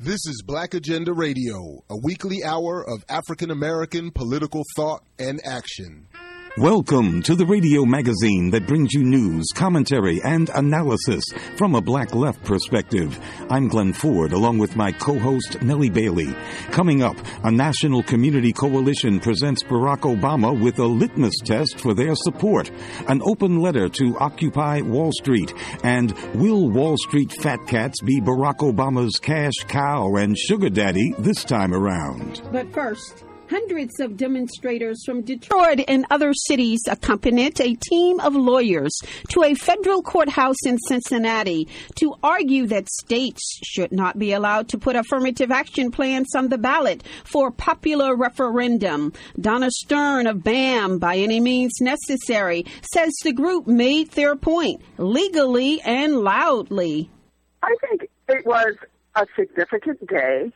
This is Black Agenda Radio, a weekly hour of African American political thought and action. Welcome to the radio magazine that brings you news, commentary, and analysis from a black left perspective. I'm Glenn Ford, along with my co-host Nellie Bailey. Coming up, a national community coalition presents Barack Obama with a litmus test for their support, an open letter to Occupy Wall Street, and will Wall Street fat cats be Barack Obama's cash cow and sugar daddy this time around? But first, hundreds of demonstrators from Detroit and other cities accompanied a team of lawyers to a federal courthouse in Cincinnati to argue that states should not be allowed to put affirmative action plans on the ballot for popular referendum. Donna Stern of BAM, By Any Means Necessary, says the group made their point legally and loudly. I think it was a significant day,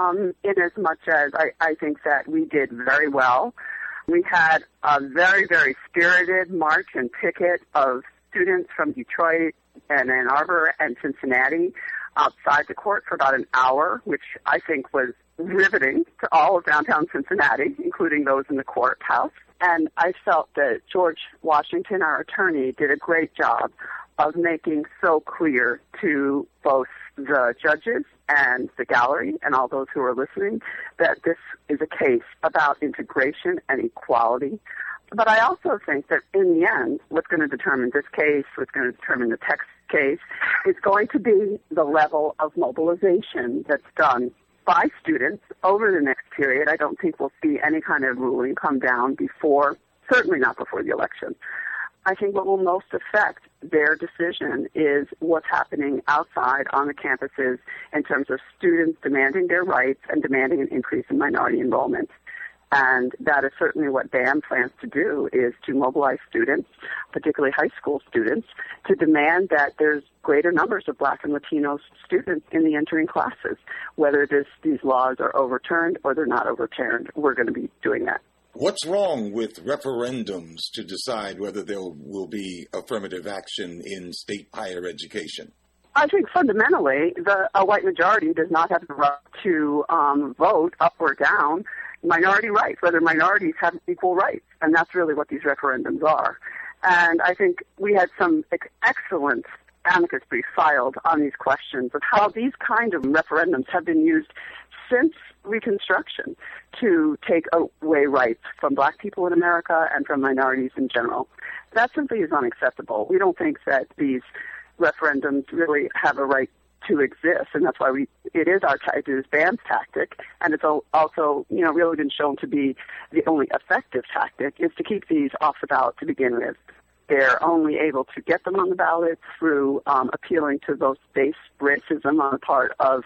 in as much as I think that we did very well. We had a very, very spirited march and picket of students from Detroit and Ann Arbor and Cincinnati outside the court for about an hour, which I think was riveting to all of downtown Cincinnati, including those in the courthouse. And I felt that George Washington, our attorney, did a great job of making so clear to both the judges and the gallery and all those who are listening that this is a case about integration and equality. But I also think that in the end, what's going to determine this case, what's going to determine the Texas case, is going to be the level of mobilization that's done by students over the next period. I don't think we'll see any kind of ruling come down before, certainly not before the election. I think what will most affect their decision is what's happening outside on the campuses in terms of students demanding their rights and demanding an increase in minority enrollment. And that is certainly what BAM plans to do, is to mobilize students, particularly high school students, to demand that there's greater numbers of Black and Latino students in the entering classes. Whether these laws are overturned or they're not overturned, we're going to be doing that. What's wrong with referendums to decide whether there will be affirmative action in state higher education? I think fundamentally a white majority does not have the right to vote up or down minority rights, whether minorities have equal rights. And that's really what these referendums are. And I think we had some excellent amicus briefs filed on these questions of how these kind of referendums have been used since Reconstruction to take away rights from Black people in America and from minorities in general. That simply is unacceptable. We don't think that these referendums really have a right to exist, and that's why it is BAM's tactic, and it's also, really been shown to be the only effective tactic, is to keep these off the ballot to begin with. They're only able to get them on the ballot through appealing to those base racism on the part of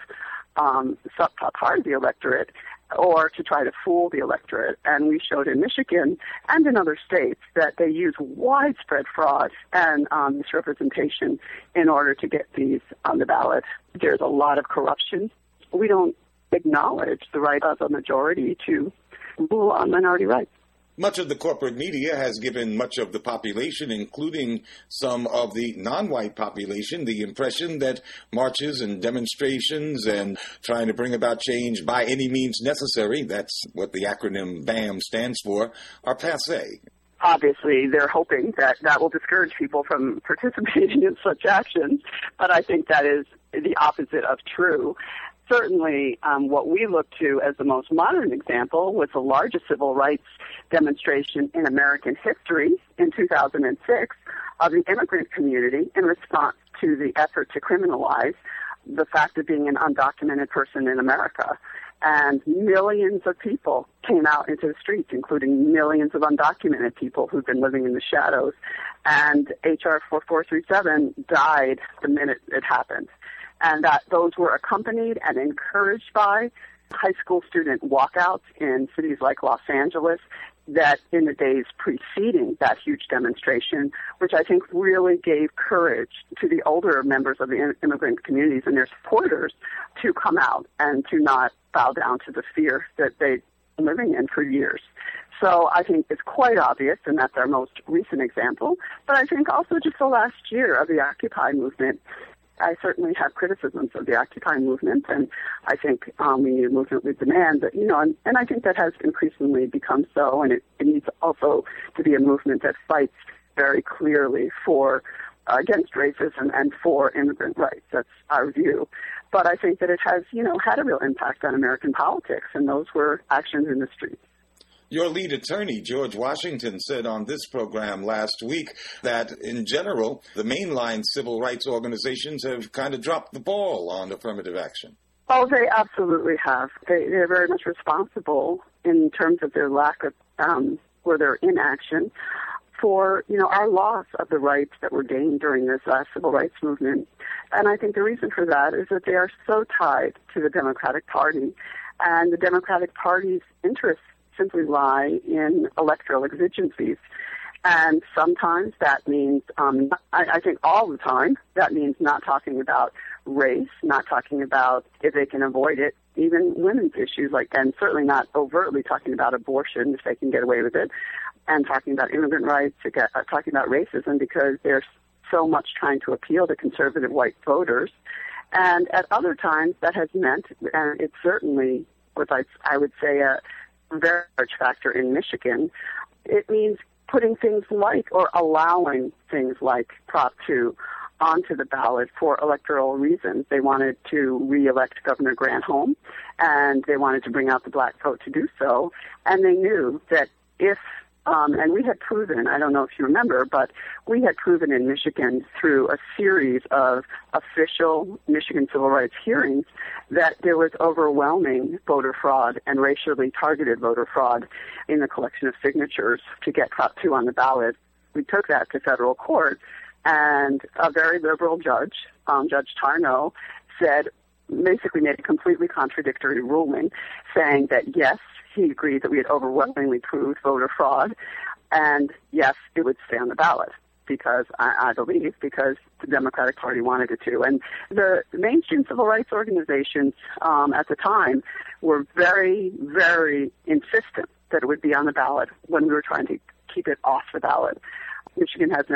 part of the electorate, or to try to fool the electorate. And we showed in Michigan and in other states that they use widespread fraud and misrepresentation in order to get these on the ballot. There's a lot of corruption. We don't acknowledge the right of a majority to rule on minority rights. Much of the corporate media has given much of the population, including some of the non-white population, the impression that marches and demonstrations and trying to bring about change by any means necessary, that's what the acronym BAM stands for, are passé. Obviously, they're hoping that will discourage people from participating in such actions, but I think that is the opposite of true. Certainly, what we look to as the most modern example was the largest civil rights demonstration in American history in 2006 of the immigrant community in response to the effort to criminalize the fact of being an undocumented person in America. And millions of people came out into the streets, including millions of undocumented people who've been living in the shadows. And H.R. 4437 died the minute it happened. And that those were accompanied and encouraged by high school student walkouts in cities like Los Angeles that in the days preceding that huge demonstration, which I think really gave courage to the older members of the immigrant communities and their supporters to come out and to not bow down to the fear that they've been living in for years. So I think it's quite obvious, and that's our most recent example. But I think also just the last year of the Occupy movement, I certainly have criticisms of the Occupy movement, and I think we need a movement with demand. But, and I think that has increasingly become so, and it needs also to be a movement that fights very clearly for against racism and for immigrant rights. That's our view. But I think that it has, had a real impact on American politics, and those were actions in the streets. Your lead attorney, George Washington, said on this program last week that, in general, the mainline civil rights organizations have kind of dropped the ball on affirmative action. Oh, they absolutely have. They're very much responsible in terms of their lack of, or their inaction for, our loss of the rights that were gained during this civil rights movement. And I think the reason for that is that they are so tied to the Democratic Party, and the Democratic Party's interests simply lie in electoral exigencies. And sometimes that means, I think all the time, that means not talking about race, not talking about, if they can avoid it, even women's issues, and certainly not overtly talking about abortion if they can get away with it, and talking about immigrant rights, talking about racism, because they're so much trying to appeal to conservative white voters. And at other times that has meant, and it certainly was, I would say, a very large factor in Michigan, it means putting things like, or allowing things like Prop 2 onto the ballot for electoral reasons. They wanted to re-elect Governor Granholm, and they wanted to bring out the black vote to do so. And they knew that if, and we had proven, I don't know if you remember, but we had proven in Michigan through a series of official Michigan civil rights hearings that there was overwhelming voter fraud and racially targeted voter fraud in the collection of signatures to get Prop 2 on the ballot. We took that to federal court, and a very liberal judge, Judge Tarnow, basically made a completely contradictory ruling, saying that yes, he agreed that we had overwhelmingly proved voter fraud, and yes, it would stay on the ballot, because I believe because the Democratic Party wanted it to. And the mainstream civil rights organizations at the time were very, very insistent that it would be on the ballot when we were trying to keep it off the ballot. Michigan has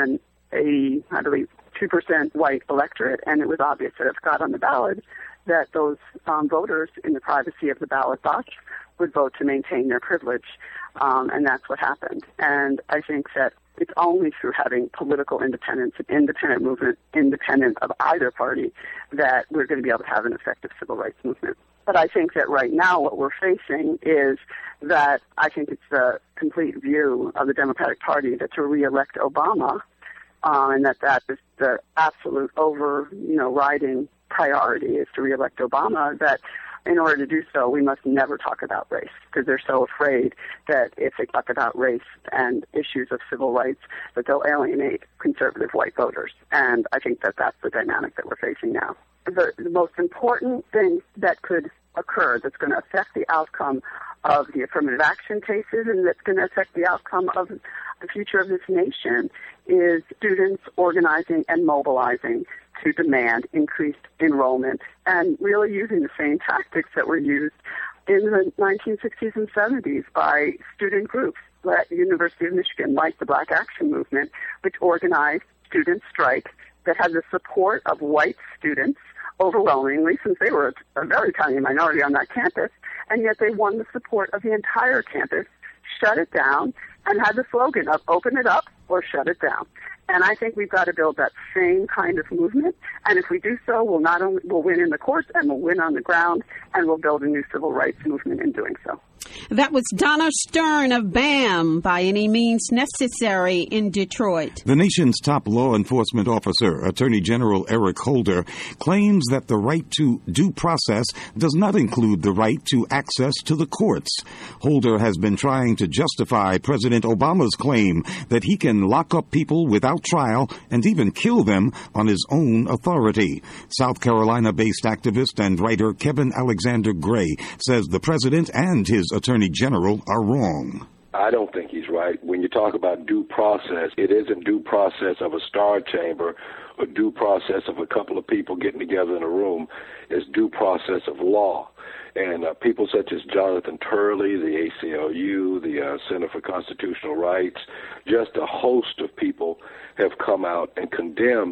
I believe, 2% white electorate, and it was obvious that if it got on the ballot, that those voters in the privacy of the ballot box would vote to maintain their privilege, and that's what happened. And I think that it's only through having political independence, an independent movement, independent of either party, that we're going to be able to have an effective civil rights movement. But I think that right now what we're facing is that I think it's the complete view of the Democratic Party that to re-elect Obama, and that is the absolute overriding priority is to re-elect Obama, that in order to do so, we must never talk about race, because they're so afraid that if they talk about race and issues of civil rights, that they'll alienate conservative white voters. And I think that that's the dynamic that we're facing now. The most important thing that could occur that's going to affect the outcome of the affirmative action cases and that's going to affect the outcome of the future of this nation is students organizing and mobilizing to demand increased enrollment, and really using the same tactics that were used in the 1960s and 70s by student groups at the University of Michigan, like the Black Action Movement, which organized student strike that had the support of white students overwhelmingly, since they were a very tiny minority on that campus, and yet they won the support of the entire campus, shut it down, and had the slogan of open it up or shut it down. And I think we've got to build that same kind of movement. And if we do so, we'll win in the courts and we'll win on the ground, and we'll build a new civil rights movement in doing so. That was Donna Stern of BAM, By Any Means Necessary, in Detroit. The nation's top law enforcement officer, Attorney General Eric Holder, claims that the right to due process does not include the right to access to the courts. Holder has been trying to justify President Obama's claim that he can lock up people without trial and even kill them on his own authority. South Carolina-based activist and writer Kevin Alexander Gray says the president and his Attorney General are wrong. I don't think he's right. When you talk about due process, it isn't due process of a star chamber or due process of a couple of people getting together in a room. It's due process of law. And people such as Jonathan Turley, the ACLU, the Center for Constitutional Rights, just a host of people have come out and condemned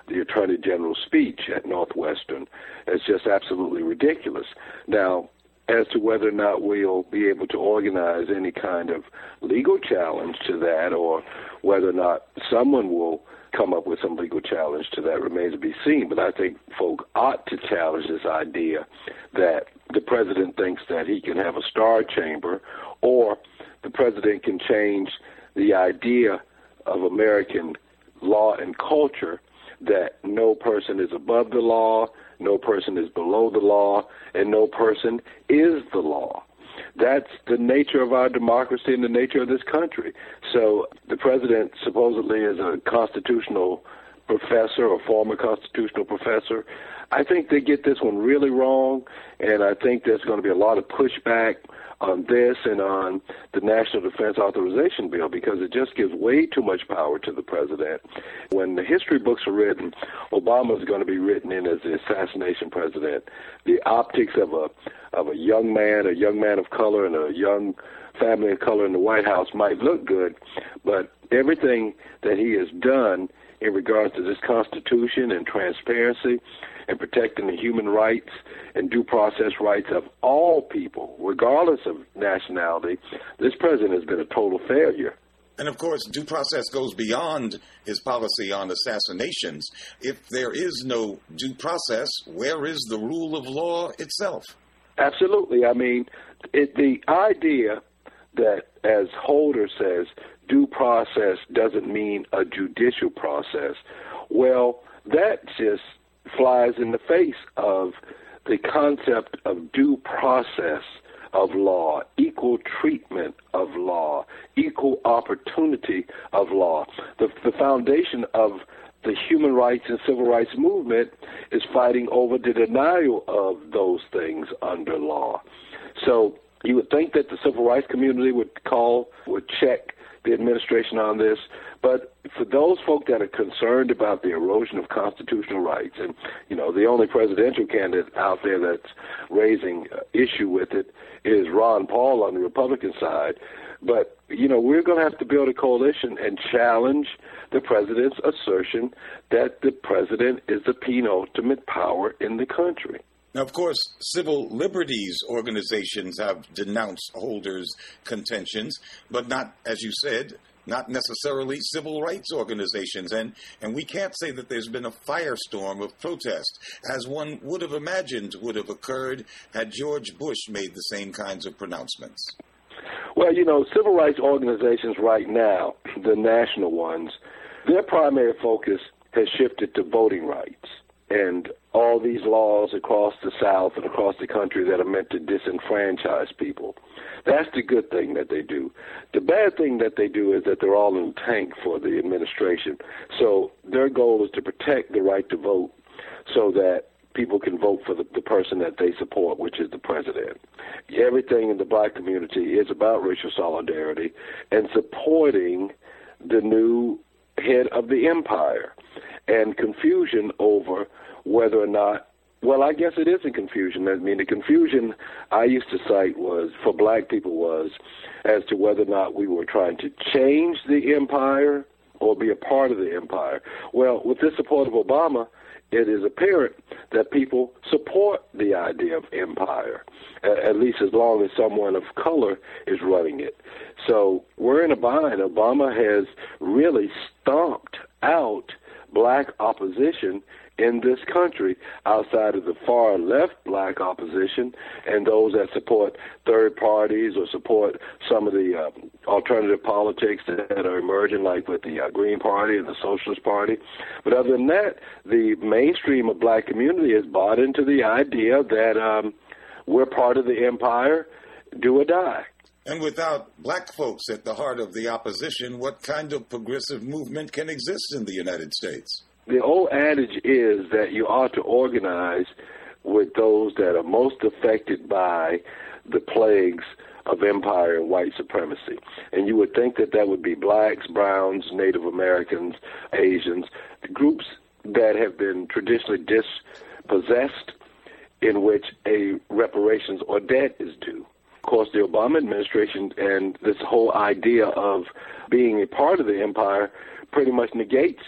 the Attorney General's speech at Northwestern as just absolutely ridiculous. Now, as to whether or not we'll be able to organize any kind of legal challenge to that, or whether or not someone will come up with some legal challenge to that, remains to be seen. But I think folk ought to challenge this idea that the president thinks that he can have a star chamber, or the president can change the idea of American law and culture, that no person is above the law, no person is below the law, and no person is the law. That's the nature of our democracy and the nature of this country. So the president supposedly is a constitutional professor or former constitutional professor. I think they get this one really wrong, and I think there's going to be a lot of pushback on this and on the National Defense Authorization Bill, because it just gives way too much power to the president. When the history books are written, Obama is going to be written in as the assassination president. The optics of a young man of color, and a young family of color in the White House might look good, but everything that he has done in regards to this Constitution and transparency and protecting the human rights and due process rights of all people, regardless of nationality, this president has been a total failure. And of course, due process goes beyond his policy on assassinations. If there is no due process, where is the rule of law itself? Absolutely. I mean, the idea that, as Holder says, due process doesn't mean a judicial process, well, that just flies in the face of the concept of due process of law, equal treatment of law, equal opportunity of law. The foundation of the human rights and civil rights movement is fighting over the denial of those things under law. So you would think that the civil rights community would check the administration on this, but for those folk that are concerned about the erosion of constitutional rights, and, you know, the only presidential candidate out there that's raising issue with it is Ron Paul on the Republican side. But, you know, we're going to have to build a coalition and challenge the president's assertion that the president is the penultimate power in the country. Now, of course, civil liberties organizations have denounced Holder's contentions, but not, as you said, not necessarily civil rights organizations. And we can't say that there's been a firestorm of protest, as one would have imagined would have occurred had George Bush made the same kinds of pronouncements. Well, you know, civil rights organizations right now, the national ones, their primary focus has shifted to voting rights and all these laws across the South and across the country that are meant to disenfranchise people. That's the good thing that they do. The bad thing that they do is that they're all in the tank for the administration. So their goal is to protect the right to vote so that people can vote for the person that they support, which is the president. Everything in the black community is about racial solidarity and supporting the new head of the empire, and confusion over whether or not, well, I guess it isn't confusion. I mean, the confusion I used to cite was, for black people, was as to whether or not we were trying to change the empire or be a part of the empire. Well, with this support of Obama, it is apparent that people support the idea of empire, at least as long as someone of color is running it. So we're in a bind. Obama has really stomped out black opposition in this country, outside of the far left black opposition and those that support third parties or support some of the alternative politics that are emerging, like with the Green Party and the Socialist Party. But other than that, the mainstream of black community has bought into the idea that we're part of the empire, do or die. And without black folks at the heart of the opposition, what kind of progressive movement can exist in the United States? The old adage is that you ought to organize with those that are most affected by the plagues of empire and white supremacy. And you would think that that would be blacks, browns, Native Americans, Asians, groups that have been traditionally dispossessed, in which a reparations or debt is due. Of course, the Obama administration and this whole idea of being a part of the empire pretty much negates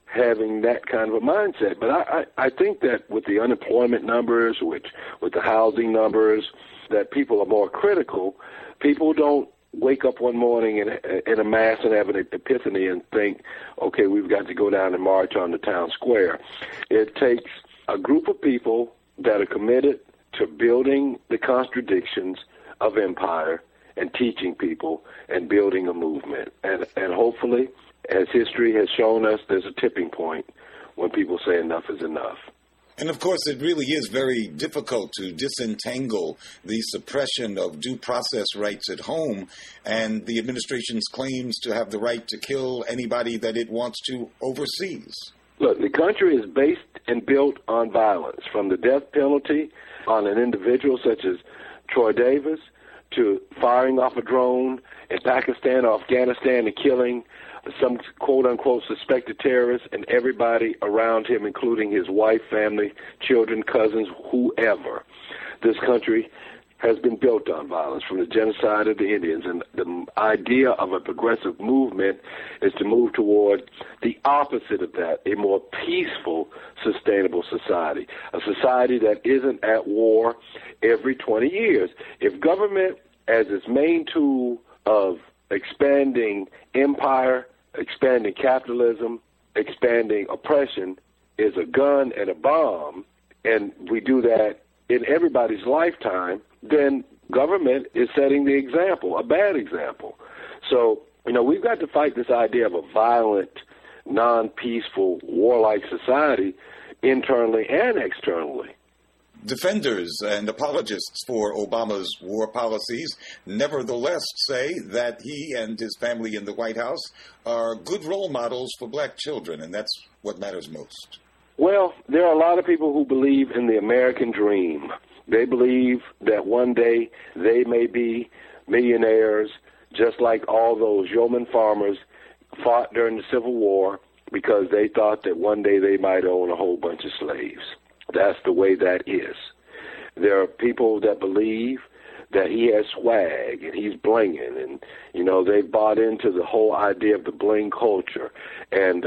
having that kind of a mindset. But I think that with the unemployment numbers, with the housing numbers, that people are more critical. People don't wake up one morning in a mass and have an epiphany and think, okay, we've got to go down and march on the town square. It takes a group of people that are committed to building the contradictions of empire and teaching people and building a movement. And hopefully, as history has shown us, there's a tipping point when people say enough is enough. And of course, it really is very difficult to disentangle the suppression of due process rights at home and the administration's claims to have the right to kill anybody that it wants to overseas. Look, the country is based and built on violence, from the death penalty on an individual such as Troy Davis to firing off a drone in Pakistan or Afghanistan and killing some quote-unquote suspected terrorists and everybody around him, including his wife, family, children, cousins, whoever. This country has been built on violence, from the genocide of the Indians. And the idea of a progressive movement is to move toward the opposite of that, a more peaceful, sustainable society, a society that isn't at war every 20 years. If government, as its main tool of expanding empire, expanding capitalism, expanding oppression, is a gun and a bomb, and we do that in everybody's lifetime, then government is setting the example, a bad example. So, we've got to fight this idea of a violent, non-peaceful, warlike society internally and externally. Defenders and apologists for Obama's war policies nevertheless say that he and his family in the White House are good role models for black children, and that's what matters most. Well, there are a lot of people who believe in the American dream. They believe that one day they may be millionaires, just like all those yeoman farmers fought during the Civil War, because they thought that one day they might own a whole bunch of slaves. That's the way that is. There are people that believe that he has swag and he's blinging, and they've bought into the whole idea of the bling culture and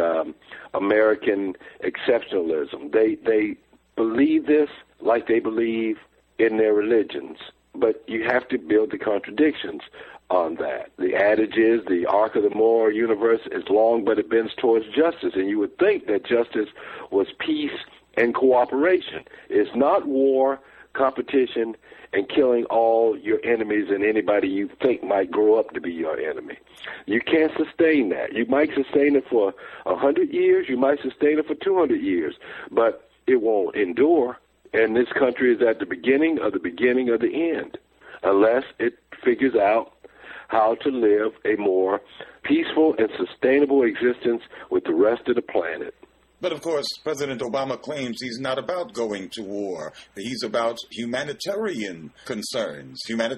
American exceptionalism. They believe this like they believe in their religions, but you have to build the contradictions on that. The adage is the arc of the moral universe is long, but it bends towards justice, and you would think that justice was peace and cooperation. It's not war, competition, and killing all your enemies and anybody you think might grow up to be your enemy. You can't sustain that. You might sustain it for 100 years, you might sustain it for 200 years, but it won't endure. And this country is at the beginning of the end, unless it figures out how to live a more peaceful and sustainable existence with the rest of the planet. But, of course, President Obama claims he's not about going to war. He's about humanitarian concerns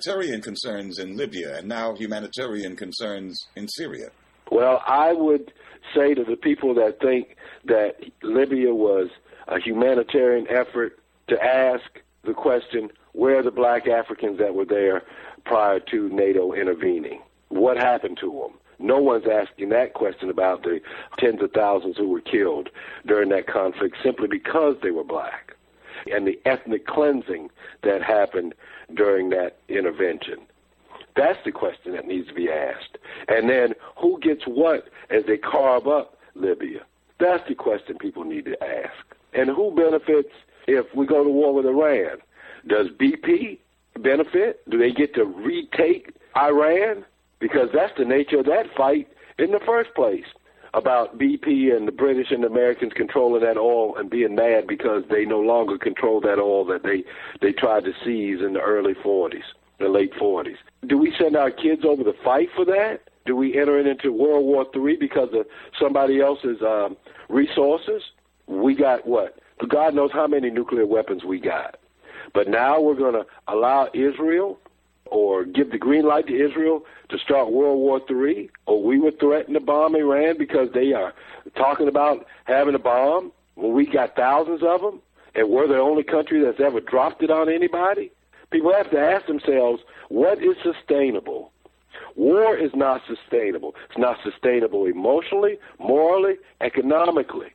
in Libya, and now humanitarian concerns in Syria. Well, I would say to the people that think that Libya was a humanitarian effort to ask the question, where are the black Africans that were there prior to NATO intervening? What happened to them? No one's asking that question about the tens of thousands who were killed during that conflict simply because they were black, and the ethnic cleansing that happened during that intervention. That's the question that needs to be asked. And then who gets what as they carve up Libya? That's the question people need to ask. And who benefits if we go to war with Iran? Does BP benefit? Do they get to retake Iran? Because that's the nature of that fight in the first place, about BP and the British and the Americans controlling that oil and being mad because they no longer control that oil that they tried to seize in the early 40s, the late 40s. Do we send our kids over to fight for that? Do we enter into World War III because of somebody else's resources? We got what? God knows how many nuclear weapons we got. But now we're going to allow Israel or give the green light to Israel to start World War III, or we would threaten to bomb Iran because they are talking about having a bomb when we got thousands of them, and we're the only country that's ever dropped it on anybody? People have to ask themselves, what is sustainable? War is not sustainable. It's not sustainable emotionally, morally, economically.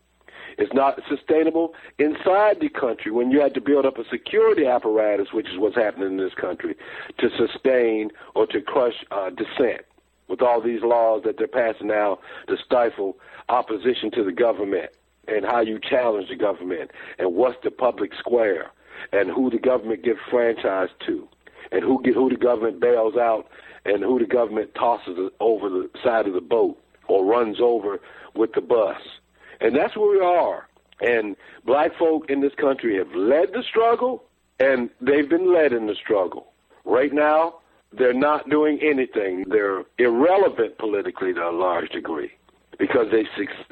It's not sustainable inside the country when you had to build up a security apparatus, which is what's happening in this country, to sustain or to crush dissent with all these laws that they're passing now to stifle opposition to the government and how you challenge the government and what's the public square and who the government gives franchise to and who the government bails out and who the government tosses over the side of the boat or runs over with the bus. And that's where we are. And black folk in this country have led the struggle, and they've been led in the struggle. Right now, they're not doing anything. They're irrelevant politically to a large degree because they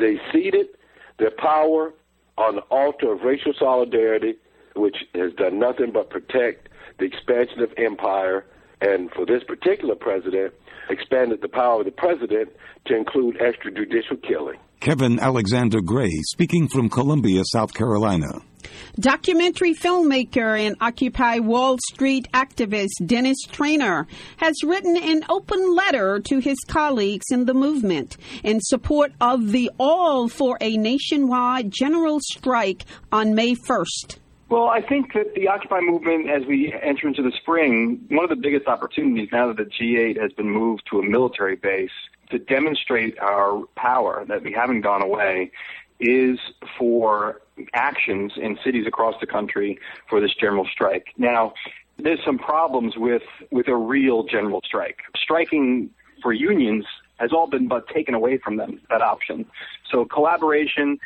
ceded their power on the altar of racial solidarity, which has done nothing but protect the expansion of empire, and for this particular president, expanded the power of the president to include extrajudicial killing. Kevin Alexander Gray, speaking from Columbia, South Carolina. Documentary filmmaker and Occupy Wall Street activist Dennis Traynor has written an open letter to his colleagues in the movement in support of the All for a Nationwide General Strike on May 1st. Well, I think that the Occupy movement, as we enter into the spring, one of the biggest opportunities now that the G8 has been moved to a military base to demonstrate our power, that we haven't gone away, is for actions in cities across the country for this general strike. Now, there's some problems with a real general strike. Striking for unions has all been but taken away from them, that option. So collaboration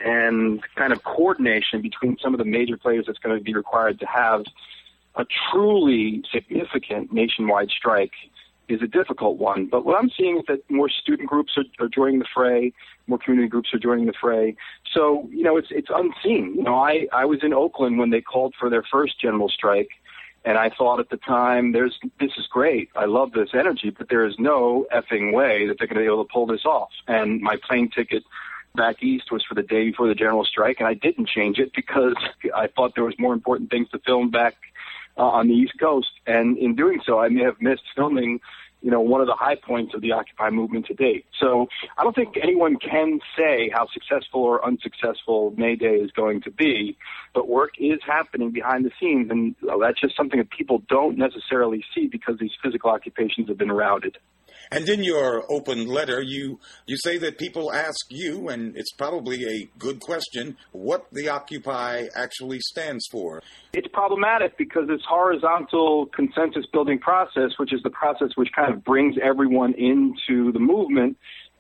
and kind of coordination between some of the major players that's going to be required to have a truly significant nationwide strike is a difficult one. But what I'm seeing is that more student groups are joining the fray, more community groups are joining the fray. So, it's unseen. I was in Oakland when they called for their first general strike, and I thought at the time, this is great. I love this energy, but there is no effing way that they're going to be able to pull this off. And my plane ticket back east was for the day before the general strike, and I didn't change it because I thought there was more important things to film back on the East Coast. And in doing so, I may have missed filming, one of the high points of the Occupy movement to date. So I don't think anyone can say how successful or unsuccessful May Day is going to be, but work is happening behind the scenes, and that's just something that people don't necessarily see because these physical occupations have been routed. And in your open letter, you say that people ask you, and it's probably a good question, what the Occupy actually stands for. It's problematic because this horizontal consensus-building process, which is the process which kind of brings everyone into the movement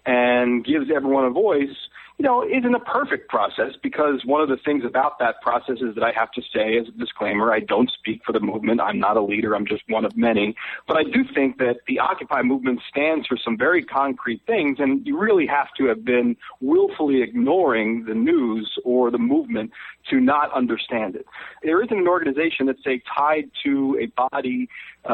and gives everyone a voice, isn't a perfect process, because one of the things about that process is that I have to say as a disclaimer, I don't speak for the movement. I'm not a leader. I'm just one of many. But I do think that the Occupy movement stands for some very concrete things, and you really have to have been willfully ignoring the news or the movement to not understand it. There isn't an organization that's, say, tied to a body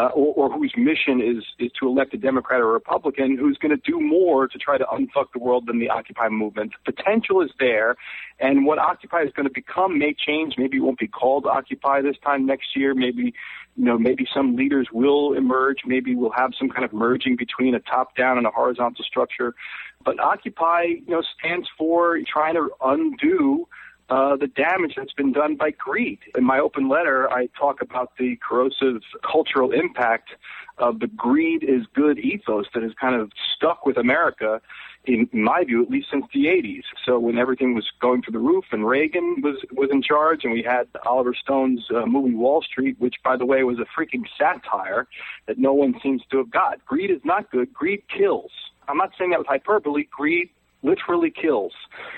or whose mission is to elect a Democrat or a Republican who's going to do more to try to unfuck the world than the Occupy movement. The potential is there, and what Occupy is going to become may change. Maybe it won't be called Occupy this time next year. Maybe some leaders will emerge. Maybe we'll have some kind of merging between a top-down and a horizontal structure. But Occupy, stands for trying to undo the damage that's been done by greed. In my open letter, I talk about the corrosive cultural impact of the greed is good ethos that has kind of stuck with America, in my view, at least since the 80s. So when everything was going through the roof and Reagan was in charge, and we had Oliver Stone's movie Wall Street, which, by the way, was a freaking satire that no one seems to have got. Greed is not good. Greed kills. I'm not saying that with hyperbole. Greed literally kills.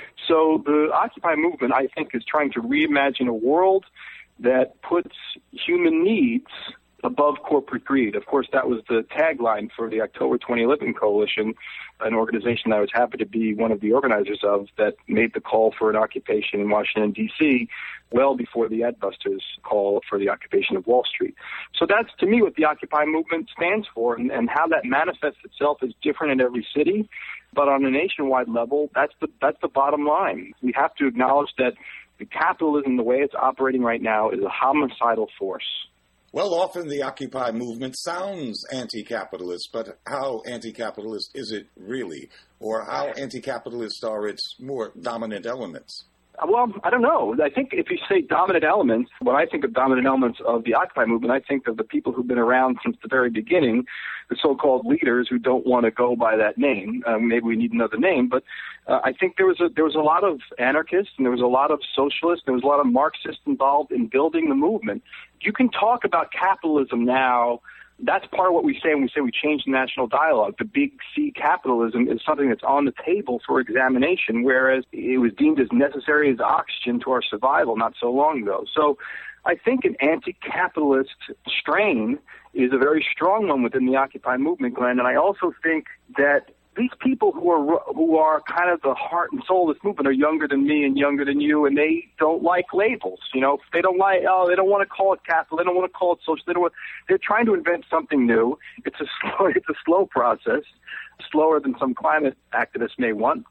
So the Occupy movement, I think, is trying to reimagine a world that puts human needs above corporate greed. Of course, that was the tagline for the October 2011 Coalition, an organization I was happy to be one of the organizers of, that made the call for an occupation in Washington, D.C., well before the Adbusters call for the occupation of Wall Street. So that's, to me, what the Occupy movement stands for, and how that manifests itself is different in every city. But on a nationwide level, that's the bottom line. We have to acknowledge that the capitalism, the way it's operating right now, is a homicidal force. Well, often the Occupy movement sounds anti-capitalist, but how anti-capitalist is it really? Or how anti-capitalist are its more dominant elements? Well, I don't know. I think if you say dominant elements, when I think of dominant elements of the Occupy movement, I think of the people who've been around since the very beginning, the so-called leaders who don't want to go by that name. Maybe we need another name, but I think there was a lot of anarchists and there was a lot of socialists, there was a lot of Marxists involved in building the movement. You can talk about capitalism now. That's part of what we say when we say we change the national dialogue. The big C capitalism is something that's on the table for examination, whereas it was deemed as necessary as oxygen to our survival not so long ago. So I think an anti-capitalist strain is a very strong one within the Occupy movement, Glenn, and I also think that these people who are kind of the heart and soul of this movement are younger than me and younger than you, and they don't like labels. You know, they don't want to call it capital. They don't want to call it social. They're trying to invent something new. It's a slow process, slower than some climate activists may want.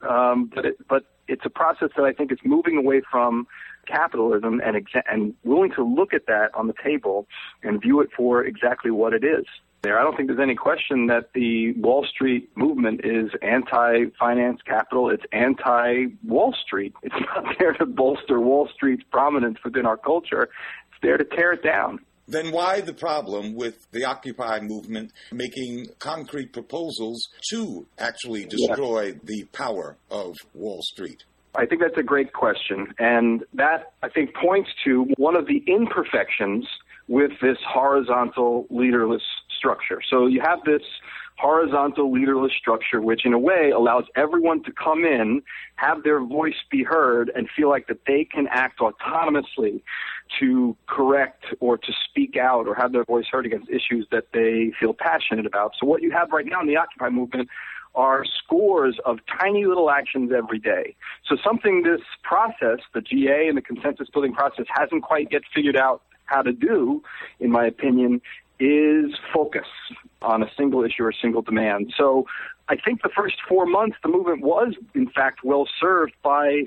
But it's a process that I think is moving away from capitalism and willing to look at that on the table and view it for exactly what it is. I don't think there's any question that the Wall Street movement is anti-finance capital. It's anti-Wall Street. It's not there to bolster Wall Street's prominence within our culture. It's there to tear it down. Then why the problem with the Occupy movement making concrete proposals to actually destroy the power of Wall Street? I think that's a great question. And that, I think, points to one of the imperfections with this horizontal leaderless structure. So you have this horizontal leaderless structure, which in a way allows everyone to come in, have their voice be heard, and feel like that they can act autonomously to correct or to speak out or have their voice heard against issues that they feel passionate about. So what you have right now in the Occupy movement are scores of tiny little actions every day. So something this process, the GA and the consensus building process, hasn't quite yet figured out how to do, in my opinion, is focus on a single issue or a single demand. So I think the first 4 months, the movement was, in fact, well served by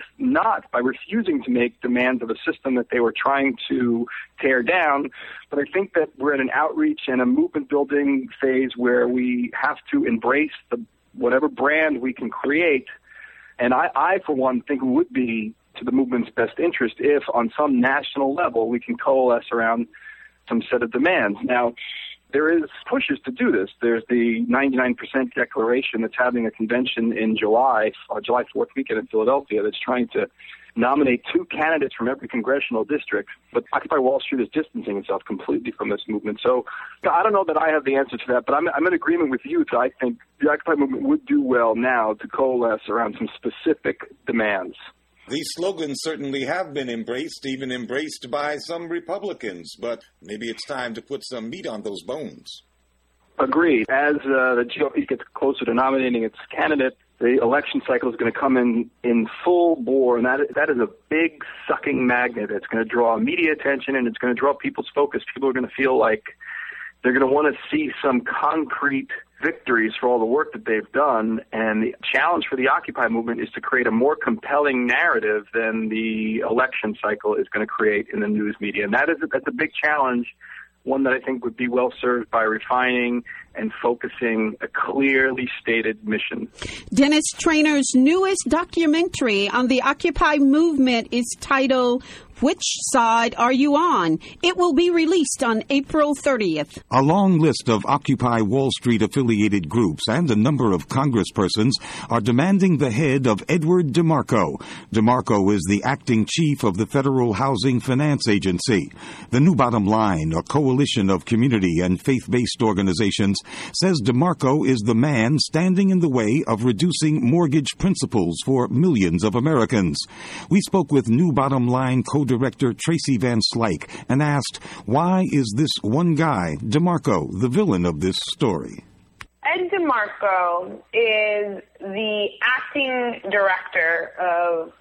refusing to make demands of a system that they were trying to tear down. But I think that we're in an outreach and a movement building phase where we have to embrace whatever brand we can create. And I, for one, think it would be to the movement's best interest if, on some national level, we can coalesce around some set of demands. Now, there is pushes to do this. There's the 99% Declaration that's having a convention in July 4th weekend in Philadelphia, that's trying to nominate 2 candidates from every congressional district. But Occupy Wall Street is distancing itself completely from this movement. So I don't know that I have the answer to that, but I'm in agreement with you that I think the Occupy movement would do well now to coalesce around some specific demands. These slogans certainly have been embraced, even embraced by some Republicans, but maybe it's time to put some meat on those bones. Agreed. As the GOP gets closer to nominating its candidate, the election cycle is going to come in full bore, and that is a big sucking magnet. It's going to draw media attention, and it's going to draw people's focus. People are going to feel like they're going to want to see some concrete victories for all the work that they've done, and the challenge for the Occupy movement is to create a more compelling narrative than the election cycle is going to create in the news media. And that's a big challenge, one that I think would be well served by refining and focusing a clearly stated mission. Dennis Trainor's newest documentary on the Occupy movement is titled Which Side Are You On? It will be released on April 30th. A long list of Occupy Wall Street affiliated groups and a number of congresspersons are demanding the head of Edward DeMarco. DeMarco is the acting chief of the Federal Housing Finance Agency. The New Bottom Line, a coalition of community and faith-based organizations, says DeMarco is the man standing in the way of reducing mortgage principals for millions of Americans. We spoke with New Bottom Line co-director Tracy Van Slyke and asked, why is this one guy, DeMarco, the villain of this story? Ed DeMarco is the acting director of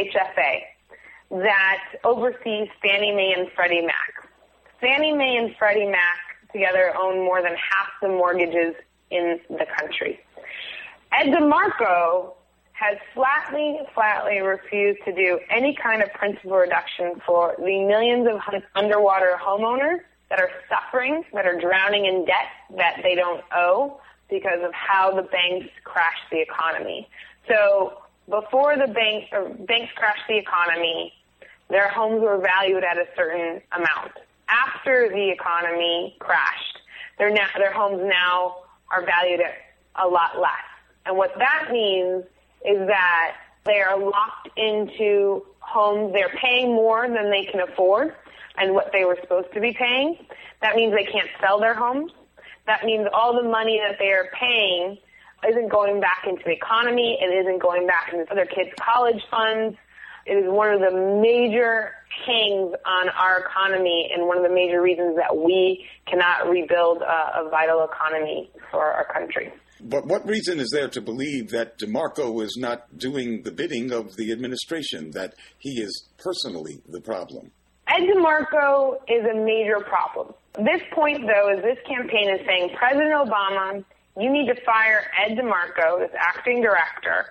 FHFA that oversees Fannie Mae and Freddie Mac. Fannie Mae and Freddie Mac together own more than half the mortgages in the country. Ed DeMarco has flatly refused to do any kind of principal reduction for the millions of underwater homeowners that are suffering, that are drowning in debt that they don't owe because of how the banks crashed the economy. So before the banks crashed the economy, their homes were valued at a certain amount. After the economy crashed, their homes now are valued at a lot less. And what that means is that they are locked into homes. They're paying more than they can afford and what they were supposed to be paying. That means they can't sell their homes. That means all the money that they are paying isn't going back into the economy. It isn't going back into their kids' college funds. It is one of the major hangs on our economy and one of the major reasons that we cannot rebuild a vital economy for our country. But what reason is there to believe that DeMarco is not doing the bidding of the administration, that he is personally the problem? Ed DeMarco is a major problem. This point, though, is this campaign is saying, President Obama, you need to fire Ed DeMarco, this acting director,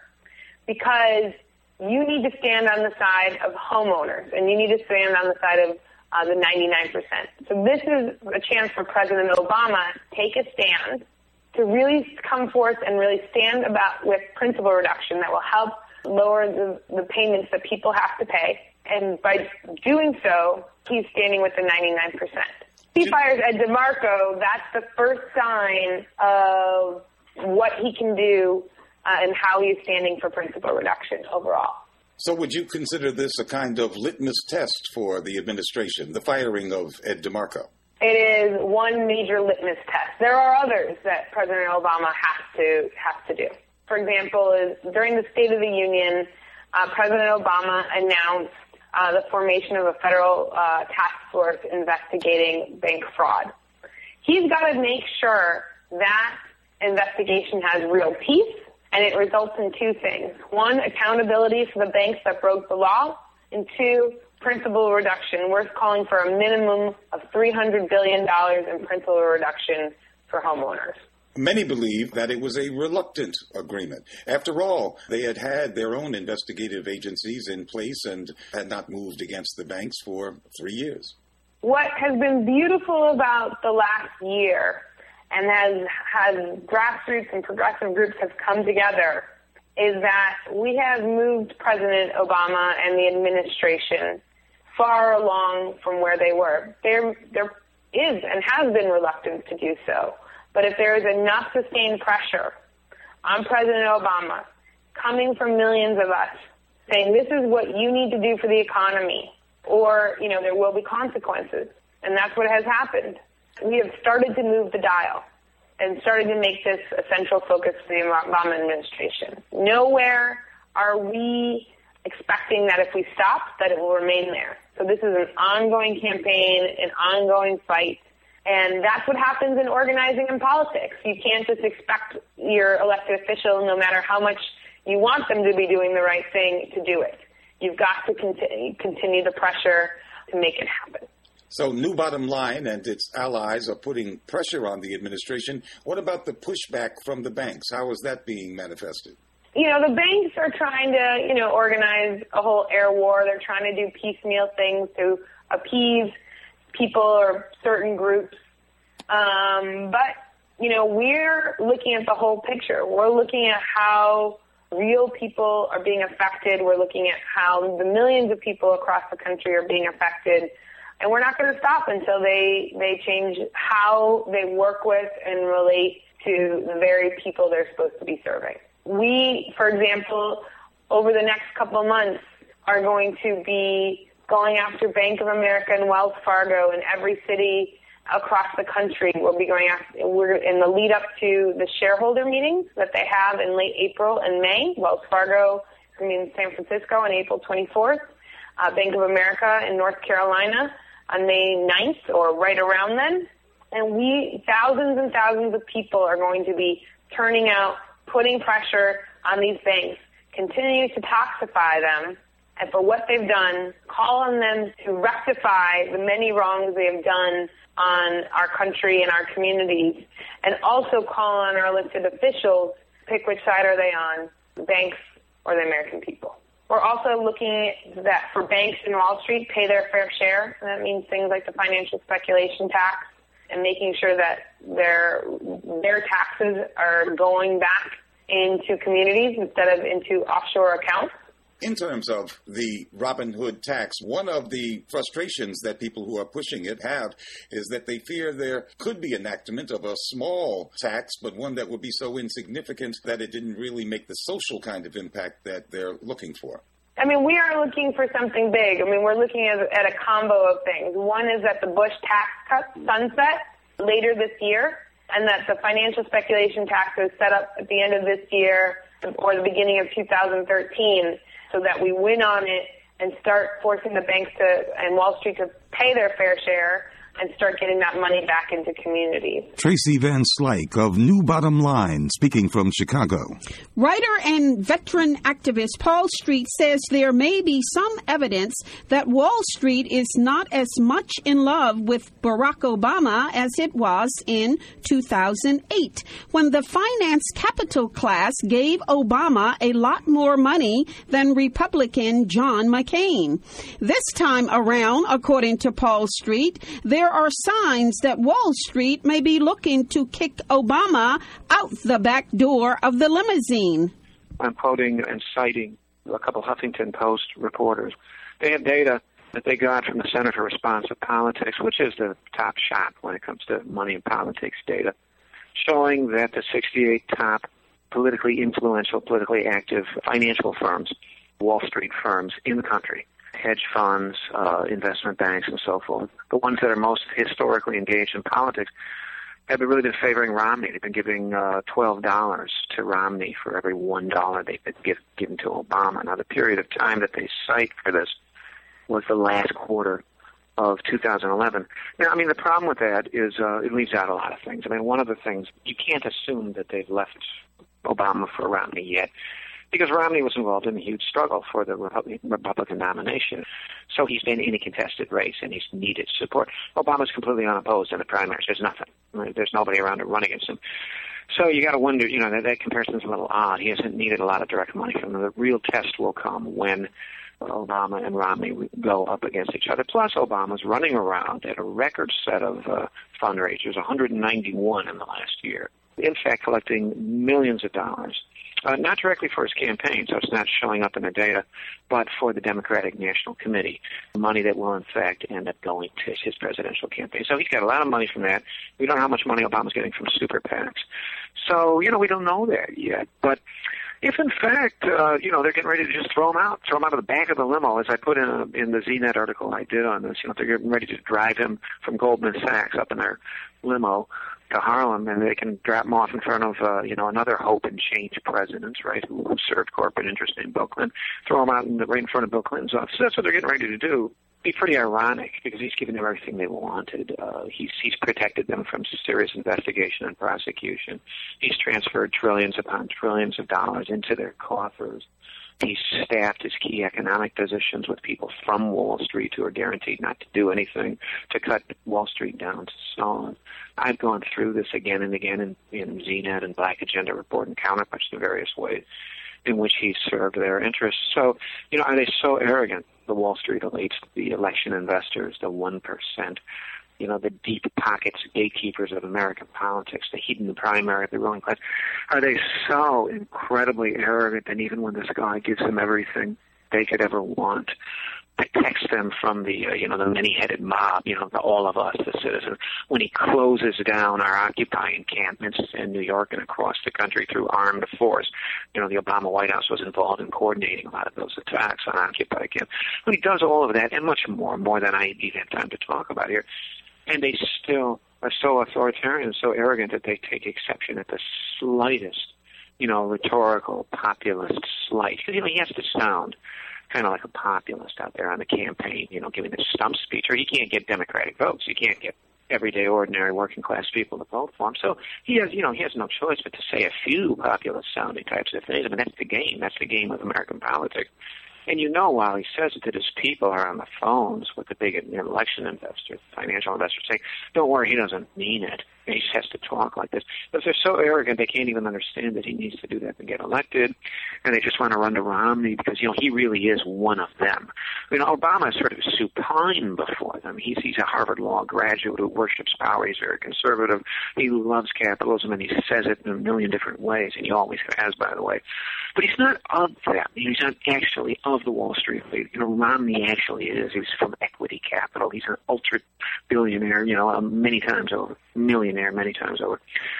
because you need to stand on the side of homeowners, and you need to stand on the side of the 99%. So this is a chance for President Obama to take a stand, to really come forth and really stand with principal reduction that will help lower the payments that people have to pay. And by doing so, he's standing with the 99%. He fires Ed DeMarco, that's the first sign of what he can do and how he's standing for principal reduction overall. So would you consider this a kind of litmus test for the administration, the firing of Ed DeMarco? It is one major litmus test. There are others that President Obama has to do. For example, during the State of the Union, President Obama announced the formation of a federal task force investigating bank fraud. He's got to make sure that investigation has real teeth, and it results in two things. One, accountability for the banks that broke the law, and two, principal reduction. We're calling for a minimum of $300 billion in principal reduction for homeowners. Many believe that it was a reluctant agreement. After all, they had had their own investigative agencies in place and had not moved against the banks for 3 years. What has been beautiful about the last year and has grassroots and progressive groups have come together is that we have moved President Obama and the administration far along from where they were. There is and has been reluctance to do so. But if there is enough sustained pressure on President Obama coming from millions of us saying this is what you need to do for the economy, or, there will be consequences. And that's what has happened. We have started to move the dial and started to make this a central focus for the Obama administration. Nowhere are we expecting that if we stop, that it will remain there. So this is an ongoing campaign, an ongoing fight. And that's what happens in organizing in politics. You can't just expect your elected official, no matter how much you want them to be doing the right thing, to do it. You've got to continue the pressure to make it happen. So New Bottom Line and its allies are putting pressure on the administration. What about the pushback from the banks? How is that being manifested? The banks are trying to, organize a whole air war. They're trying to do piecemeal things to appease people or certain groups. But we're looking at the whole picture. We're looking at how real people are being affected. We're looking at how the millions of people across the country are being affected. And we're not going to stop until they change how they work with and relate to the very people they're supposed to be serving. We, for example, over the next couple of months are going to be going after Bank of America and Wells Fargo in every city across the country. We're in the lead up to the shareholder meetings that they have in late April and May. Wells Fargo is going to be in San Francisco on April 24th. Bank of America in North Carolina on May 9th or right around then. And thousands and thousands of people are going to be turning out, putting pressure on these banks, continuing to toxify them and for what they've done, call on them to rectify the many wrongs they have done on our country and our communities, and also call on our elected officials, pick which side are they on, the banks or the American people. We're also looking at that for banks in Wall Street pay their fair share, and that means things like the financial speculation tax and making sure that their taxes are going back into communities instead of into offshore accounts. In terms of the Robin Hood tax, one of the frustrations that people who are pushing it have is that they fear there could be enactment of a small tax, but one that would be so insignificant that it didn't really make the social kind of impact that they're looking for. I mean, we are looking for something big. I mean, we're looking at a combo of things. One is that the Bush tax cuts sunset later this year, and that the financial speculation tax is set up at the end of this year or the beginning of 2013, so that we win on it and start forcing the banks and Wall Street to pay their fair share and start getting that money back into communities. Tracy Van Slyke of New Bottom Line, speaking from Chicago. Writer and veteran activist Paul Street says there may be some evidence that Wall Street is not as much in love with Barack Obama as it was in 2008, when the finance capital class gave Obama a lot more money than Republican John McCain. This time around, according to Paul Street, there are signs that Wall Street may be looking to kick Obama out the back door of the limousine. I'm quoting and citing a couple Huffington Post reporters. They have data that they got from the Center for Responsive Politics, which is the top shop when it comes to money and politics data, showing that the 68 top politically influential, politically active financial firms, Wall Street firms in the country, hedge funds, investment banks, and so forth, the ones that are most historically engaged in politics, have really been favoring Romney. They've been giving $12 to Romney for every $1 they've been given to Obama. Now, the period of time that they cite for this was the last quarter of 2011. Now, I mean, the problem with that is it leaves out a lot of things. I mean, one of the things, you can't assume that they've left Obama for Romney yet, because Romney was involved in a huge struggle for the Republican nomination. So he's been in a contested race, and he's needed support. Obama's completely unopposed in the primaries. There's nothing. There's nobody around to run against him. So you got to wonder, that comparison's a little odd. He hasn't needed a lot of direct money from them. The real test will come when Obama and Romney go up against each other. Plus, Obama's running around at a record set of fundraisers, 191 in the last year. In fact, collecting millions of dollars. Not directly for his campaign, so it's not showing up in the data, but for the Democratic National Committee, money that will, in fact, end up going to his presidential campaign. So he's got a lot of money from that. We don't know how much money Obama's getting from super PACs. So, we don't know that yet. But if, in fact, they're getting ready to just throw him out of the back of the limo, as I put in the ZNet article I did on this, they're getting ready to drive him from Goldman Sachs up in their limo to Harlem, and they can drop him off in front of, another hope and change president, right, who served corporate interest in Bill Clinton, throw him out right in front of Bill Clinton's office. That's what they're getting ready to do. Be pretty ironic, because he's given them everything they wanted. He's protected them from serious investigation and prosecution. He's transferred trillions upon trillions of dollars into their coffers. He's staffed his key economic positions with people from Wall Street who are guaranteed not to do anything to cut Wall Street down to stone. I've gone through this again and again in ZNet and Black Agenda Report and Counterpunch in various ways in which he's served their interests. So, are they so arrogant, the Wall Street elites, the election investors, the 1%, the deep pockets gatekeepers of American politics, the hidden primary of the ruling class? Are they so incredibly arrogant that even when this guy gives them everything they could ever want, protects them from the many-headed mob, all of us, the citizens, when he closes down our Occupy encampments in New York and across the country through armed force? The Obama White House was involved in coordinating a lot of those attacks on Occupy camps. When he does all of that and much more than I even have time to talk about here, and they still are so authoritarian, so arrogant that they take exception at the slightest, rhetorical populist slight. Because, he has to sound kind of like a populist out there on the campaign, giving a stump speech, or he can't get Democratic votes. He can't get everyday, ordinary, working-class people to vote for him. So he has no choice but to say a few populist-sounding types of things. I mean, that's the game. That's the game of American politics. And while he says that his people are on the phones with the big election investors, financial investors, saying, don't worry, he doesn't mean it. And he just has to talk like this. But they're so arrogant, they can't even understand that he needs to do that to get elected. And they just want to run to Romney because, he really is one of them. Obama is sort of supine before them. He's a Harvard Law graduate who worships power. He's very conservative. He loves capitalism, and he says it in a million different ways, and he always has, by the way. But he's not of them. He's not actually of the Wall Street elite. Romney actually is. He's from equity capital. He's an ultra-billionaire, many times over. Millionaire many times over.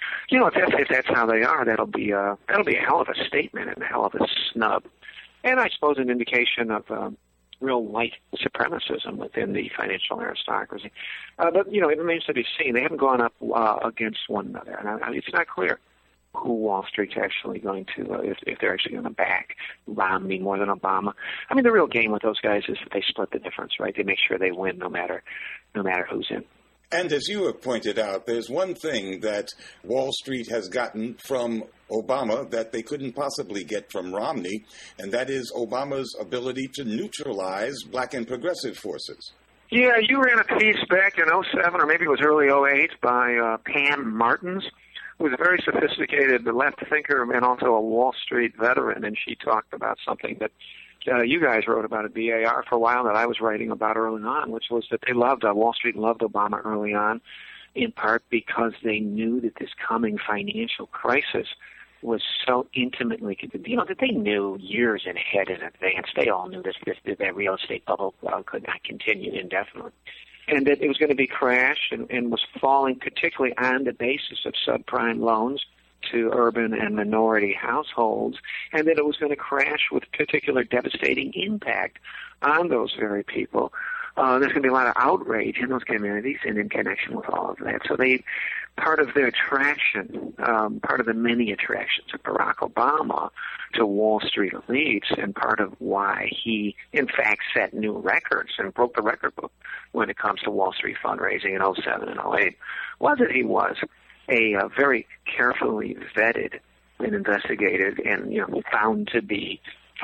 If that's how they are, that'll be a hell of a statement and a hell of a snub. And I suppose an indication of real white supremacism within the financial aristocracy. But, it remains to be seen. They haven't gone up against one another. And it's not clear who Wall Street's actually going to, if they're actually going to back Romney more than Obama. The real game with those guys is that they split the difference, right? They make sure they win no matter who's in. And as you have pointed out, there's one thing that Wall Street has gotten from Obama that they couldn't possibly get from Romney, and that is Obama's ability to neutralize black and progressive forces. Yeah, you ran a piece back in 2007, or maybe it was early 2008, by Pam Martins, who was a very sophisticated left thinker and also a Wall Street veteran, and she talked about something that you guys wrote about at BAR for a while that I was writing about early on, which was that they loved, Wall Street loved Obama early on, in part because they knew that this coming financial crisis was so intimately, that they knew years ahead in advance. They all knew that real estate bubble could not continue indefinitely. And that it was going to be crash and was falling particularly on the basis of subprime loans to urban and minority households, and that it was going to crash with particular devastating impact on those very people. There's going to be a lot of outrage in those communities and in connection with all of that. So part of their attraction, part of the many attractions of Barack Obama to Wall Street elites, and part of why he, in fact, set new records and broke the record book when it comes to Wall Street fundraising in 2007 and 2008, was that he was a very carefully vetted and investigated and found to be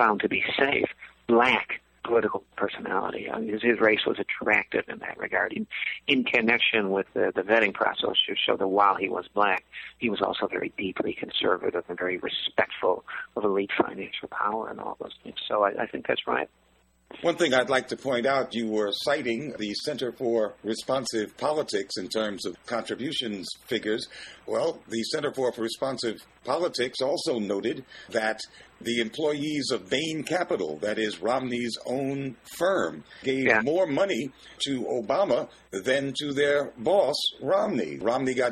safe black political personality. His race was attractive in that regard. In connection with the vetting process, to show that while he was black, he was also very deeply conservative and very respectful of elite financial power and all those things. So I think that's right. One thing I'd like to point out, you were citing the Center for Responsive Politics in terms of contributions figures. Well, the Center for Responsive Politics also noted that the employees of Bain Capital, that is Romney's own firm, gave more money to Obama than to their boss, Romney. Romney got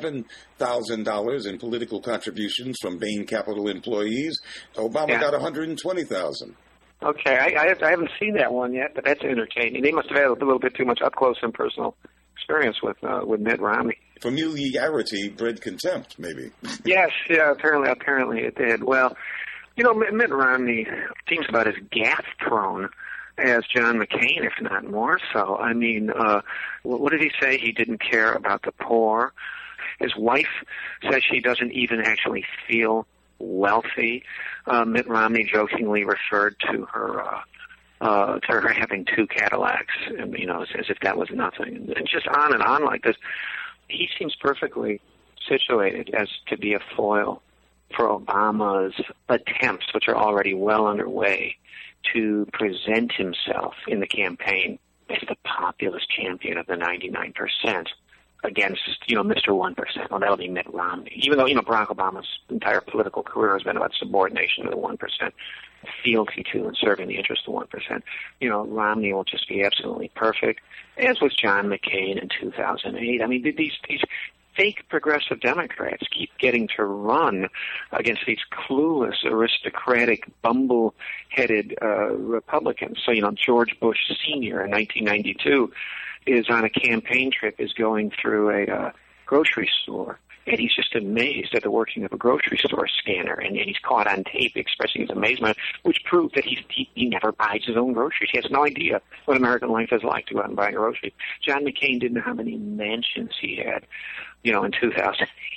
$87,000 in political contributions from Bain Capital employees. Obama got $120,000. Okay, I haven't seen that one yet, but that's entertaining. They must have had a little bit too much up-close and personal experience with Mitt Romney. Familiarity bred contempt, maybe. Yes, apparently it did. Well, Mitt Romney seems about as gaffe-prone as John McCain, if not more so. What did he say? He didn't care about the poor. His wife says she doesn't even actually feel wealthy. Mitt Romney jokingly referred to her having two Cadillacs, and as if that was nothing, and just on and on like this. He seems perfectly situated as to be a foil for Obama's attempts, which are already well underway, to present himself in the campaign as the populist champion of the 99%. Against, Mr. 1%. Well, that'll be Mitt Romney. Even though, Barack Obama's entire political career has been about subordination to the 1%, fealty to and serving the interest of 1%. Romney will just be absolutely perfect, as was John McCain in 2008. These fake progressive Democrats keep getting to run against these clueless, aristocratic, bumble-headed Republicans. So, George Bush Sr. in 1992 is on a campaign trip, is going through a grocery store, and he's just amazed at the working of a grocery store scanner, and he's caught on tape expressing his amazement, which proved that he never buys his own groceries. He has no idea what American life is like to go out and buy groceries. John McCain didn't know how many mansions he had, in 2008.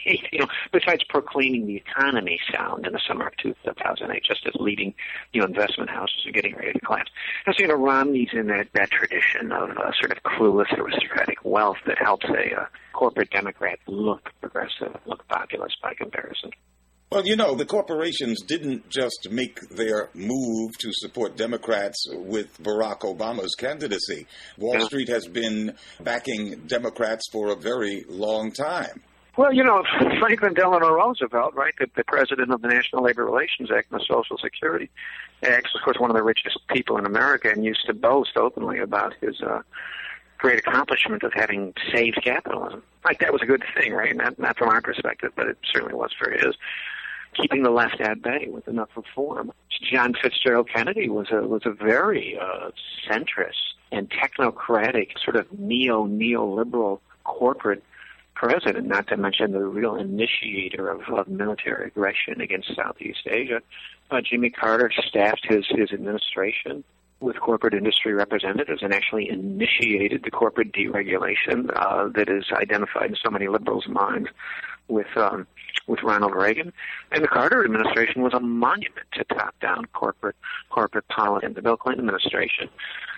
besides proclaiming the economy sound in the summer of 2008, just as leading, investment houses are getting ready to collapse. And so, Romney's in that tradition of sort of clueless aristocratic wealth that helps a corporate Democrat look progressive, look populist by comparison. Well, the corporations didn't just make their move to support Democrats with Barack Obama's candidacy. Wall Street has been backing Democrats for a very long time. Well, Franklin Delano Roosevelt, right, the president of the National Labor Relations Act and the Social Security Act, of course, one of the richest people in America, and used to boast openly about his great accomplishment of having saved capitalism. Like, that was a good thing, right? Not from our perspective, but it certainly was for his. Keeping the left at bay with enough reform. John Fitzgerald Kennedy was a very centrist and technocratic, sort of neoliberal corporate president, not to mention the real initiator of military aggression against Southeast Asia. Jimmy Carter staffed his administration with corporate industry representatives and actually initiated the corporate deregulation that is identified in so many liberals' minds with Ronald Reagan. And the Carter administration was a monument to top-down corporate policy. The Bill Clinton administration,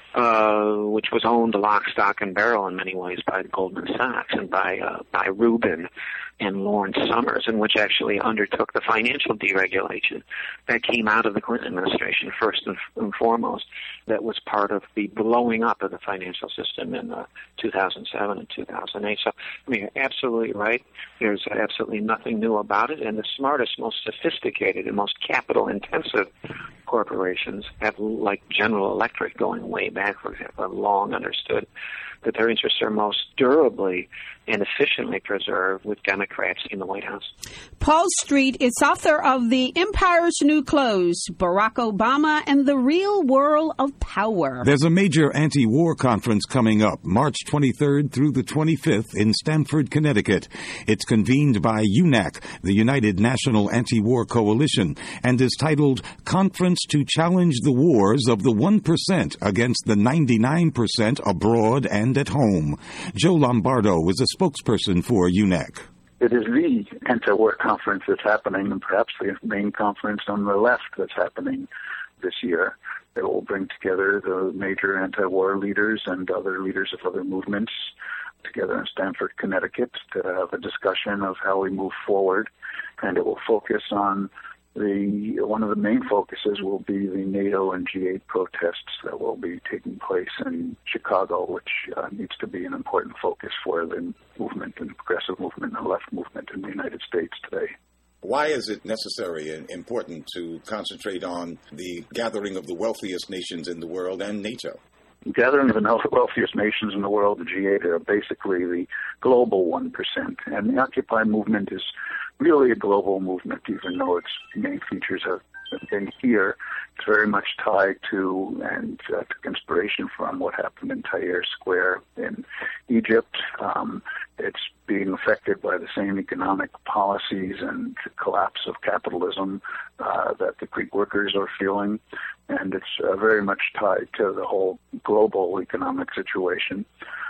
which was owned lock, stock, and barrel in many ways by Goldman Sachs and by Rubin and Lawrence Summers, and which actually undertook the financial deregulation that came out of the Clinton administration first and foremost, that was part of the blowing up of the financial system in 2007 and 2008. So, you're absolutely right. There's absolutely nothing new about it, and the smartest, most sophisticated, and most capital-intensive corporations have, like General Electric going way back, for example, have long understood that their interests are most durably and efficiently preserved with Democrats in the White House. Paul Street is author of The Empire's New Clothes, Barack Obama and the Real World of Power. There's a major anti-war conference coming up, March 23rd through the 25th in Stamford, Connecticut. It's convened by UNAC, the United National Anti-War Coalition, and is titled Conference to Challenge the Wars of the 1% Against the 99% Abroad and at Home. Joe Lombardo is a spokesperson for UNAC. It is the anti-war conference that's happening, and perhaps the main conference on the left that's happening this year. It will bring together the major anti-war leaders and other leaders of other movements together in Stamford, Connecticut, to have a discussion of how we move forward. And it will focus on one of the main focuses will be the NATO and G8 protests that will be taking place in Chicago, which needs to be an important focus for the movement and the progressive movement and the left movement in the United States today. Why is it necessary and important to concentrate on the gathering of the wealthiest nations in the world and NATO? The gathering of the wealthiest nations in the world, the G8, are basically the global 1%. And the Occupy movement is really a global movement, even though its main features have been here. It's very much tied to and took inspiration from what happened in Tahrir Square in Egypt. It's being affected by the same economic policies and collapse of capitalism that the Greek workers are feeling. And it's very much tied to the whole global economic situation.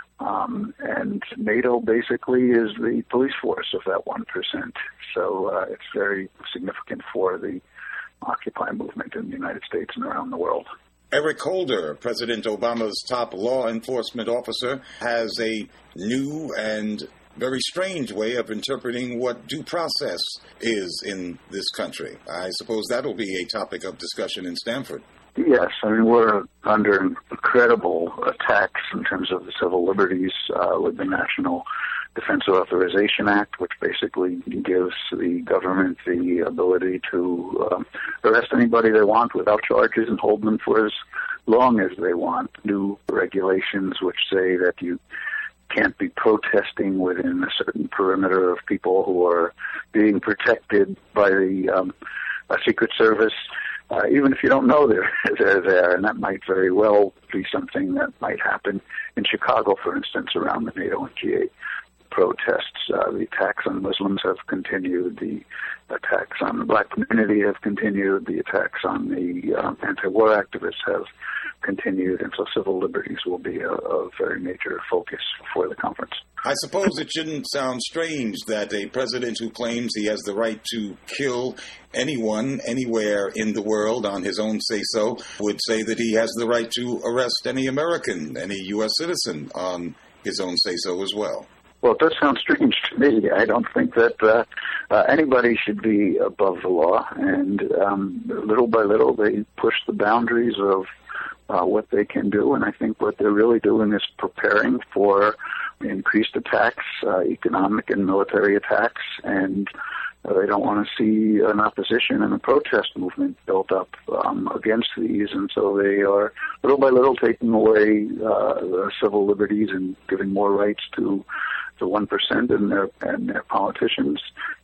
And NATO basically is the police force of that 1%. So it's very significant for the Occupy movement in the United States and around the world. Eric Holder, President Obama's top law enforcement officer, has a new and very strange way of interpreting what due process is in this country. I suppose that'll be a topic of discussion in Stamford. Yes, we're under incredible attacks in terms of the civil liberties with the National Defense Authorization Act, which basically gives the government the ability to arrest anybody they want without charges and hold them for as long as they want. New regulations which say that you can't be protesting within a certain perimeter of people who are being protected by the Secret Service. Even if you don't know they're there, and that might very well be something that might happen in Chicago, for instance, around the NATO and G8 protests. The attacks on Muslims have continued. The attacks on the black community have continued. The attacks on the anti-war activists have continued. And so civil liberties will be a very major focus for the conference. I suppose it shouldn't sound strange that a president who claims he has the right to kill anyone, anywhere in the world on his own say-so, would say that he has the right to arrest any American, any U.S. citizen on his own say-so as well. Well, it does sound strange to me. I don't think that anybody should be above the law, and little by little they push the boundaries of what they can do, and I think what they're really doing is preparing for increased attacks, economic and military attacks, and they don't want to see an opposition and a protest movement built up against these, and so they are little by little taking away civil liberties and giving more rights to the 1% and their politicians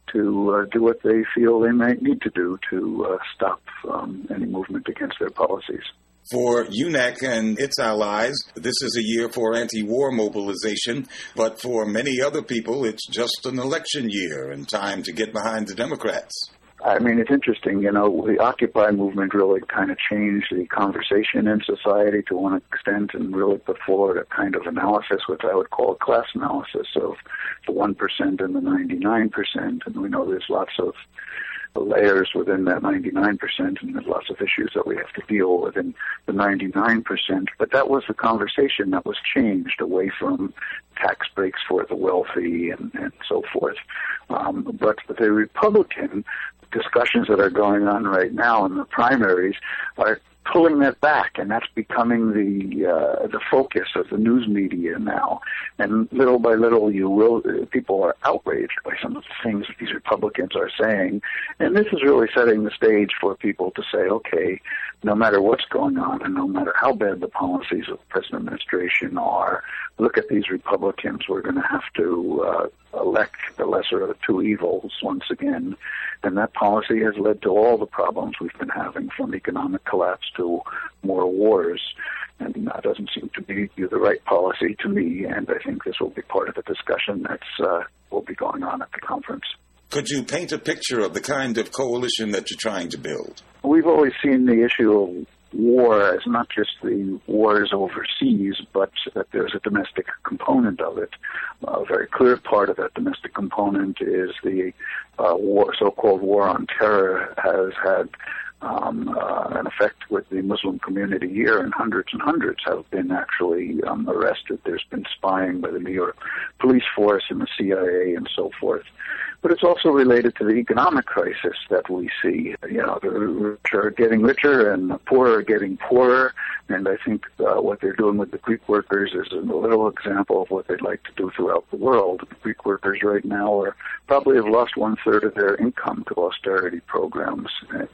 to do what they feel they might need to do to stop any movement against their policies. For UNAC and its allies, this is a year for anti-war mobilization, but for many other people, it's just an election year and time to get behind the Democrats. I mean, it's interesting, the Occupy movement really kind of changed the conversation in society to one extent and really put forward a kind of analysis, which I would call a class analysis of the 1% and the 99%. And we know there's lots of layers within that 99%, and there's lots of issues that we have to deal with in the 99%. But that was the conversation that was changed away from tax breaks for the wealthy and so forth. But the Republican discussions that are going on right now in the primaries are pulling that back, and that's becoming the focus of the news media now. And little by little, people are outraged by some of the things that these Republicans are saying, and this is really setting the stage for people to say, okay, no matter what's going on, and no matter how bad the policies of the present administration are, look at these Republicans. We're going to have to elect the lesser of the two evils once again. And that policy has led to all the problems we've been having, from economic collapse to more wars. And that doesn't seem to be the right policy to me. And I think this will be part of the discussion that's will be going on at the conference. Could you paint a picture of the kind of coalition that you're trying to build? We've always seen the issue of war as not just the wars overseas, but that there's a domestic component of it. A very clear part of that domestic component is the so-called war on terror has had an effect with the Muslim community here, and hundreds have been actually arrested. There's been spying by the New York police force and the CIA and so forth. But it's also related to the economic crisis that we see. The rich are getting richer and the poor are getting poorer. And I think what they're doing with the Greek workers is a little example of what they'd like to do throughout the world. The Greek workers right now probably have lost 1/3 of their income to austerity programs. And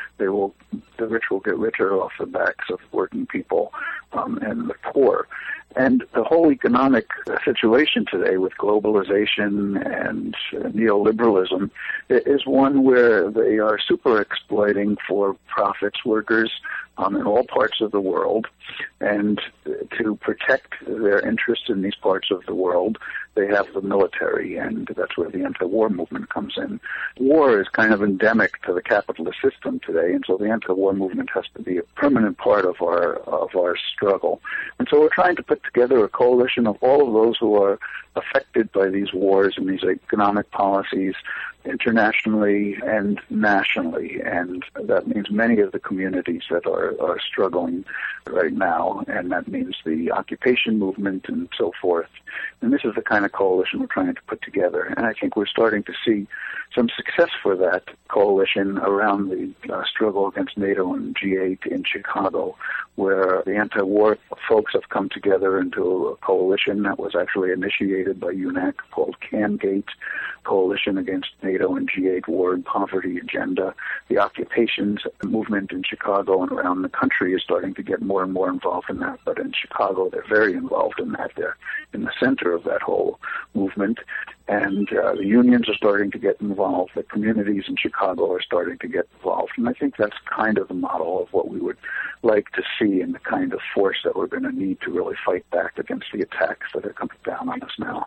the rich will get richer off the backs of working people and the poor. And the whole economic situation today with globalization and neoliberalism is one where they are super exploiting for profits workers in all parts of the world. And to protect their interests in these parts of the world, they have the military, and that's where the anti-war movement comes in. War is kind of endemic to the capitalist system today, and so the anti-war movement has to be a permanent part of our struggle. And so we're trying to put together a coalition of all of those who are affected by these wars and these economic policies internationally and nationally, and that means many of the communities that are struggling right now, and that means the occupation movement and so forth. And this is the kind of coalition we're trying to put together, and I think we're starting to see some success for that coalition around the struggle against NATO and G8 in Chicago, where the anti-war folks have come together into a coalition that was actually initiated by UNAC called CANGATE, Coalition Against NATO and G8 War and Poverty Agenda. The occupations movement in Chicago and around the country is starting to get more and more involved in that, but in Chicago they're very involved in that. They're in the center of that whole movement. And the unions are starting to get involved. The communities in Chicago are starting to get involved. And I think that's kind of the model of what we would like to see and the kind of force that we're going to need to really fight back against the attacks that are coming down on us now.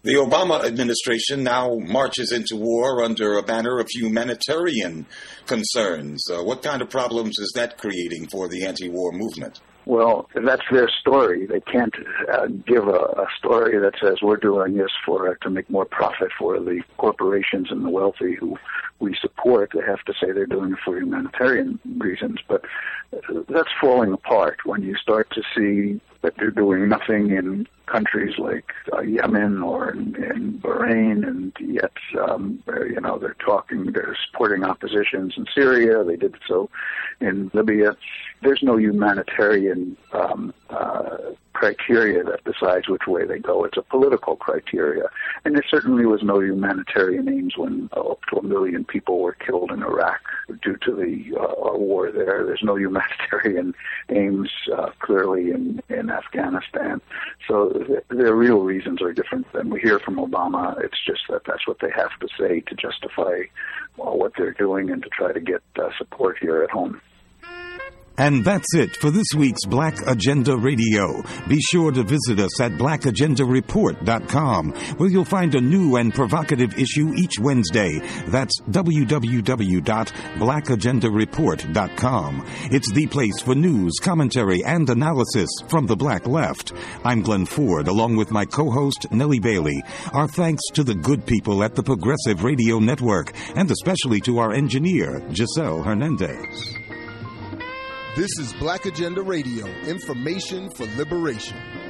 The Obama administration now marches into war under a banner of humanitarian concerns. What kind of problems is that creating for the anti-war movement? Well, that's their story. They can't give a story that says we're doing this to make more profit for the corporations and the wealthy who we support. They have to say they're doing it for humanitarian reasons. But that's falling apart when you start to see that they're doing nothing in countries like Yemen or in Bahrain, and yet, they're supporting oppositions in Syria. They did so in Libya. There's no humanitarian criteria that decides which way they go. It's a political criteria. And there certainly was no humanitarian aims when up to 1 million people were killed in Iraq due to the war there. There's no humanitarian aims clearly in Afghanistan. So their real reasons are different than we hear from Obama. It's just that that's what they have to say to justify what they're doing and to try to get support here at home. And that's it for this week's Black Agenda Radio. Be sure to visit us at blackagendareport.com, where you'll find a new and provocative issue each Wednesday. That's www.blackagendareport.com. It's the place for news, commentary, and analysis from the Black Left. I'm Glenn Ford, along with my co-host, Nellie Bailey. Our thanks to the good people at the Progressive Radio Network, and especially to our engineer, Giselle Hernandez. This is Black Agenda Radio, information for liberation.